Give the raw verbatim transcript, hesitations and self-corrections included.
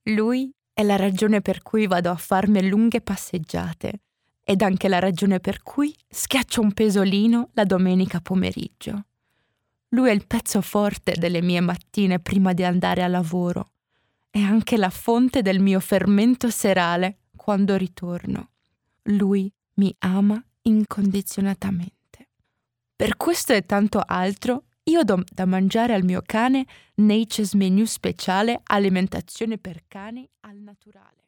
Lui è la ragione per cui vado a farmi lunghe passeggiate ed anche la ragione per cui schiaccio un pesolino la domenica pomeriggio. Lui è il pezzo forte delle mie mattine prima di andare a lavoro. È anche la fonte del mio fermento serale quando ritorno. Lui mi ama incondizionatamente. Per questo e tanto altro, io do da mangiare al mio cane Nature's Menu speciale alimentazione per cani al naturale.